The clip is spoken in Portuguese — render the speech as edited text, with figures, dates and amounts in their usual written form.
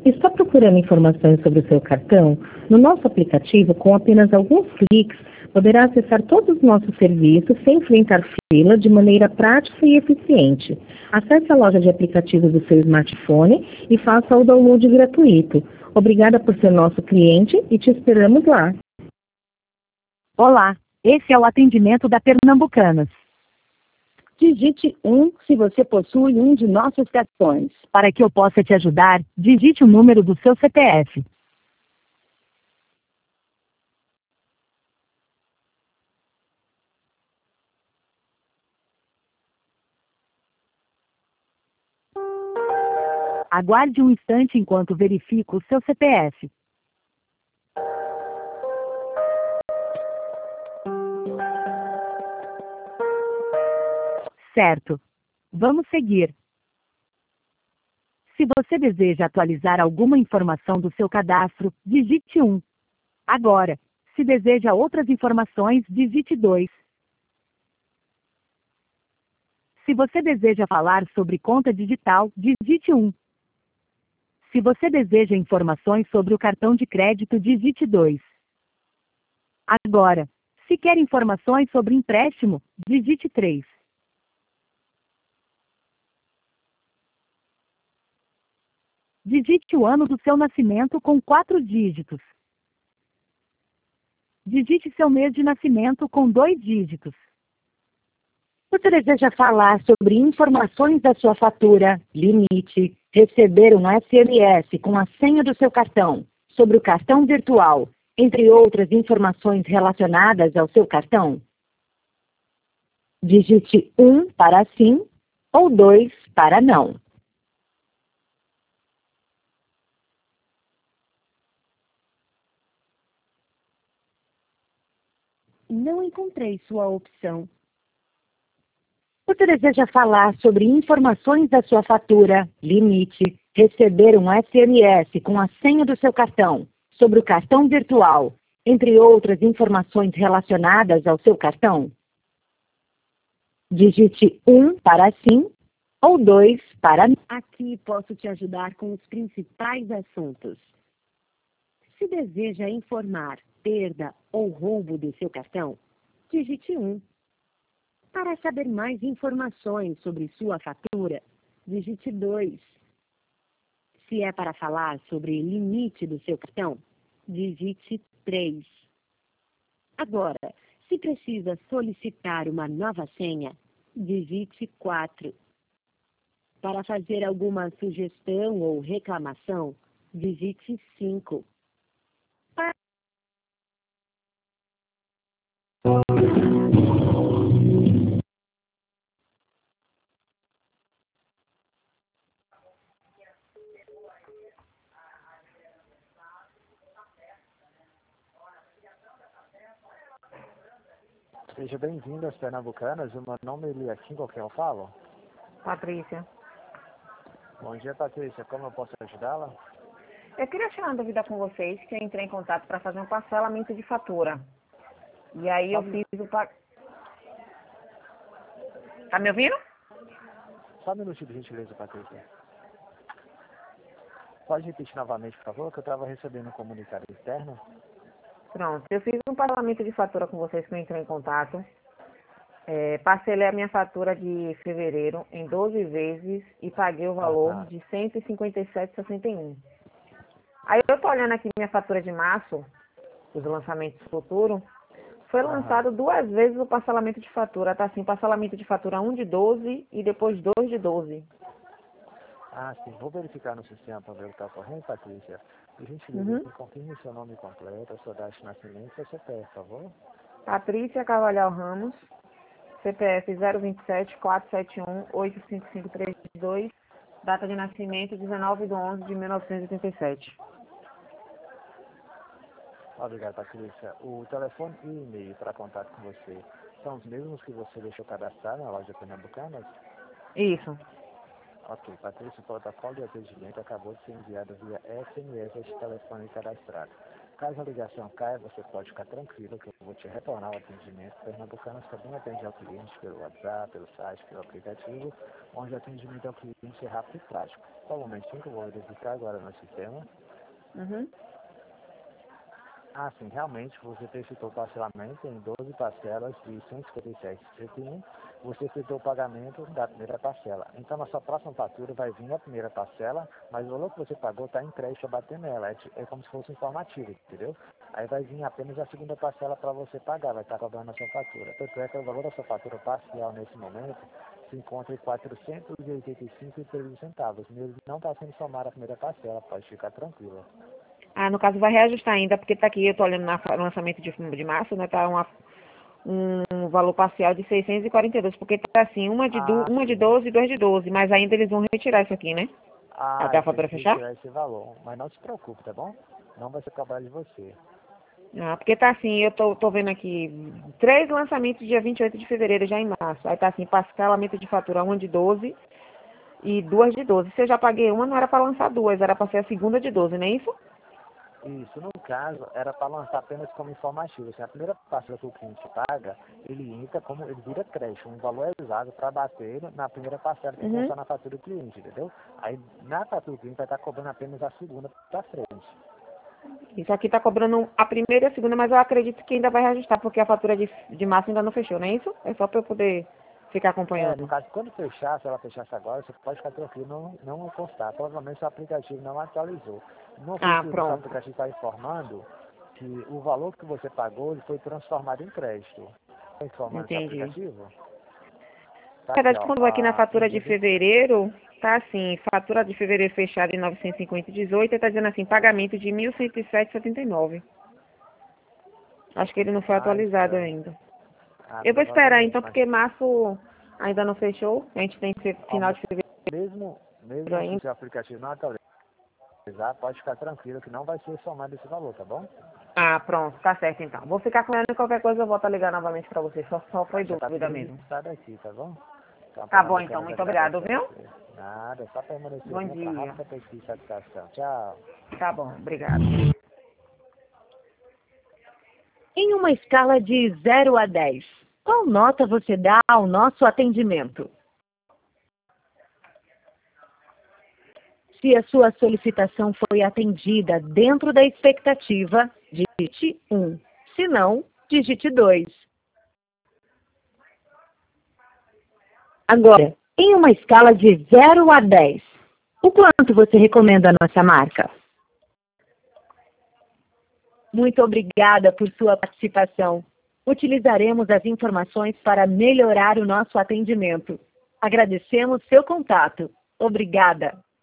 Está procurando informações sobre o seu cartão? No nosso aplicativo, com apenas alguns cliques, poderá acessar todos os nossos serviços sem enfrentar fila de maneira prática e eficiente. Acesse a loja de aplicativos do seu smartphone e faça o download gratuito. Obrigada por ser nosso cliente e te esperamos lá. Olá, esse é o atendimento da Pernambucanas. Digite 1 se você possui um de nossos cartões. Para que eu possa te ajudar, digite o número do seu CPF. Aguarde um instante enquanto verifico o seu CPF. Certo. Vamos seguir. Se você deseja atualizar alguma informação do seu cadastro, digite 1. Agora, se deseja outras informações, digite 2. Se você deseja falar sobre conta digital, digite 1. Se você deseja informações sobre o cartão de crédito, digite 2. Agora, se quer informações sobre empréstimo, digite 3. Digite o ano do seu nascimento com 4 dígitos. Digite seu mês de nascimento com 2 dígitos. Você deseja falar sobre informações da sua fatura, limite, receber um SMS com a senha do seu cartão, sobre o cartão virtual, entre outras informações relacionadas ao seu cartão? Digite 1 para sim ou 2 para não. Não encontrei sua opção. Você deseja falar sobre informações da sua fatura, limite, receber um SMS com a senha do seu cartão, sobre o cartão virtual, entre outras informações relacionadas ao seu cartão? Digite 1 para sim ou 2 para não. Aqui posso te ajudar com os principais assuntos. Se deseja informar perda ou roubo do seu cartão, digite 1. Para saber mais informações sobre sua fatura, digite 2. Se é para falar sobre limite do seu cartão, digite 3. Agora, se precisa solicitar uma nova senha, digite 4. Para fazer alguma sugestão ou reclamação, digite 5. Seja bem-vindo às Pernambucanas. O meu nome é Eliakim, com quem eu falo? Patrícia, Bom dia, Patrícia. Como eu posso ajudá-la? eu queria tirar uma dúvida com vocês, que eu entrei em contato para fazer um parcelamento de fatura. E aí eu fiz o... Tá me ouvindo? Só um minutinho, de gentileza, Patrícia. Pode repetir novamente, por favor, que eu estava recebendo um comunicado externo. Pronto, eu fiz um parcelamento de fatura com vocês, que eu entrei em contato. Parcelei a minha fatura de fevereiro em 12 vezes e paguei o valor de R$ 157,61. Aí eu tô olhando aqui minha fatura de março, os lançamentos futuros, foi lançado 2 vezes o parcelamento de fatura. Tá assim, parcelamento de fatura 1 de 12 e depois 2 de 12. Ah, sim. Vou verificar no sistema para ver o que está ocorrendo, Patrícia. Por gentileza, confirme seu nome completo, a sua data de nascimento e seu CPF, por favor. Patrícia Carvalhal Ramos, CPF 027-471-85532, data de nascimento 19/11/1987. Obrigado, Patrícia. O telefone e o e-mail para contato com você são os mesmos que você deixou cadastrar na loja Pernambucanas? Isso. Ok, Patrícia, o protocolo de atendimento acabou de ser enviado via SMS a este telefone cadastrado. Caso a ligação caia, você pode ficar tranquilo que vou te retornar o atendimento. Pernambucanas também atende ao cliente pelo WhatsApp, pelo site, pelo aplicativo, onde o atendimento ao cliente é rápido e prático. Só um momentinho que eu vou verificar agora no sistema. Ah, sim, realmente, você solicitou parcelamento em 12 parcelas de R$ 157,71. Você fez o pagamento da primeira parcela. Então, na sua próxima fatura vai vir a primeira parcela, mas o valor que você pagou está em crédito a bater nela. É como se fosse informativo, entendeu? Aí vai vir apenas a segunda parcela para você pagar, vai estar cobrando a sua fatura. Tanto é que o valor da sua fatura parcial nesse momento se encontra em R$ 485,13. Mesmo não está sendo somada a primeira parcela, pode ficar tranquila. Ah, no caso vai reajustar ainda, porque tá aqui, eu tô olhando no lançamento de março, né, tá um valor parcial de 642, porque tá assim, uma de 12 e 2 de 12, mas ainda eles vão retirar isso aqui, né? Até a fatura fechar? Retirar esse valor, mas não se preocupe, tá bom? Não vai ser trabalho de você. Ah, porque tá assim, eu tô vendo aqui 3 lançamentos dia 28 de fevereiro, já em março. Aí tá assim, parcelamento de fatura, uma de 12 e 2 de 12. Se eu já paguei uma, não era para lançar 2, era para ser a segunda de 12, não é isso? Isso, no caso, era para lançar apenas como informativo. Assim, a primeira parcela que o cliente paga, ele entra como, ele vira crédito, um valor exato para bater na primeira parcela que constar na fatura do cliente, entendeu? Aí, na fatura do cliente vai estar cobrando apenas a segunda para frente. Isso aqui tá cobrando a primeira e a segunda, mas eu acredito que ainda vai reajustar, porque a fatura de março ainda não fechou, não é isso? É só para eu poder ficar acompanhando. No caso, quando fechar, se ela fechasse agora, você pode ficar tranquilo, não constar. Provavelmente o aplicativo não atualizou. Não sei se o aplicativo está informando que o valor que você pagou ele foi transformado em crédito. Está informando esse aplicativo? Na verdade, quando vai aqui na fatura de fevereiro, tá assim, fatura de fevereiro fechada em 950,18, e tá dizendo assim, pagamento de 1.107,79. Acho que ele não foi atualizado ainda. Eu vou esperar então, porque março ainda não fechou, a gente tem que ser final de fevereiro. Mesmo se o seu aplicativo não atualizar, pode ficar tranquilo que não vai ser somado esse valor, tá bom? Ah, pronto, tá certo então. Vou ficar com ela e qualquer coisa eu volto a ligar novamente pra você, só foi dúvida mesmo. Tá daqui, tá bom? Então, tá bom então, muito obrigado, viu? Nada, só permanecer bom dia. Rápida pesquisa e satisfação. Tchau. Tá bom, obrigado. Em uma escala de 0 a 10, qual nota você dá ao nosso atendimento? Se a sua solicitação foi atendida dentro da expectativa, digite 1. Se não, digite 2. Agora, em uma escala de 0 a 10, o quanto você recomenda a nossa marca? Muito obrigada por sua participação. Utilizaremos as informações para melhorar o nosso atendimento. Agradecemos seu contato. Obrigada.